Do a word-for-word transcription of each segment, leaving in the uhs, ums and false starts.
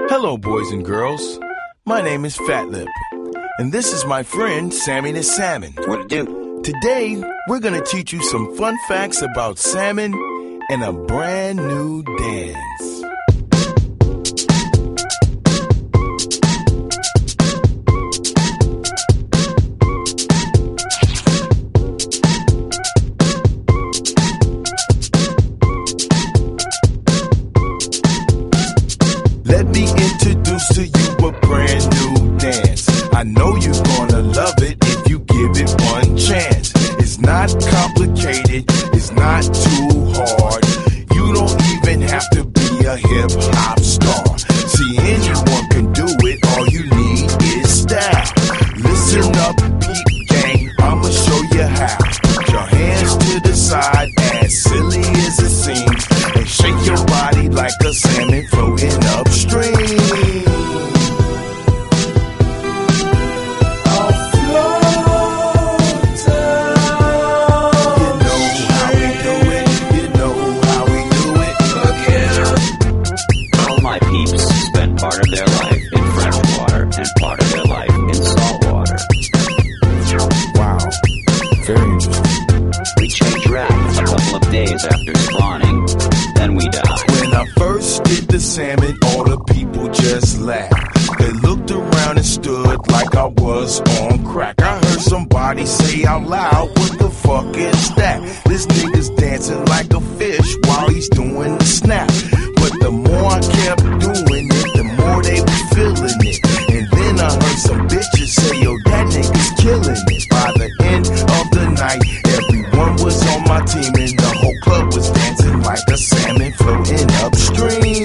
Hello, boys and girls. My name is Fat Lip, and this is my friend Sammy the Salmon. What it do? Today, we're gonna teach you some fun facts about salmon and a brand new dance. Let me introduce to you a brand new dance. I know you're gonna love it if you give it one chance. It's not complicated, it's not too hard. You don't even have to be a hip hop star. See, anyone can do it, all you need is style. Listen up, peep gang, I'ma show you how. Put your hands to the side, as silly as it seems, and shake your body like a salmon floating upstream. Part of their life in fresh water and part of their life in salt water. Wow, very interesting. We change wrap a couple of days after spawning, then we die. When I first did the salmon, all the people just laughed. They looked around and stood like I was on crack. I heard somebody say out loud, what the fuck is that? This nigga's dancing like a fish while he's doing the snap. But the more I kept doing it, the more they was feeling it. And then I heard some bitches say, yo, that nigga's killing it. By the end of the night, everyone was on my team, and the whole club was dancing like a salmon floating upstream.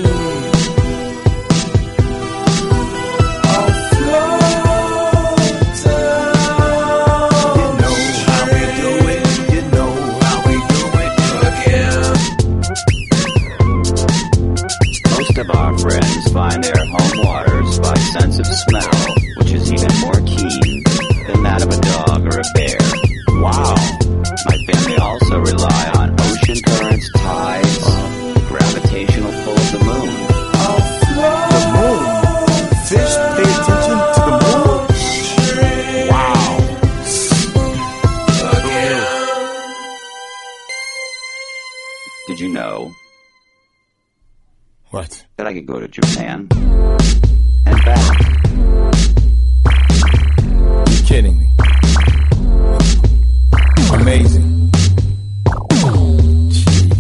Of our friends find their home waters by sense of smell, which is even more keen than that of a dog or a bear. Wow. My family also rely on ocean currents, tides, the gravitational pull of the moon. The moon? Fish pay attention to the moon? Wow. Did you know What? that I could go to Japan and back? You're kidding me. Amazing. Jeez.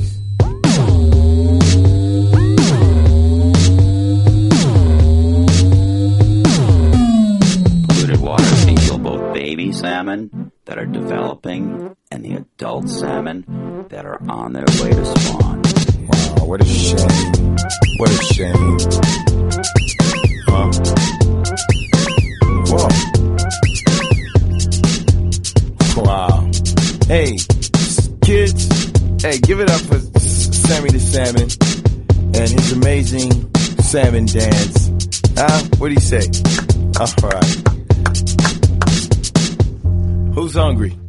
Polluted water can kill both baby salmon that are developing and the adult salmon that are on their way to spawn. Wow, what a shame. What a shame. Huh? Whoa. Wow. Hey, kids, hey, give it up for Sammy the Salmon and his amazing salmon dance. Huh? What'd he say? All right. Who's hungry?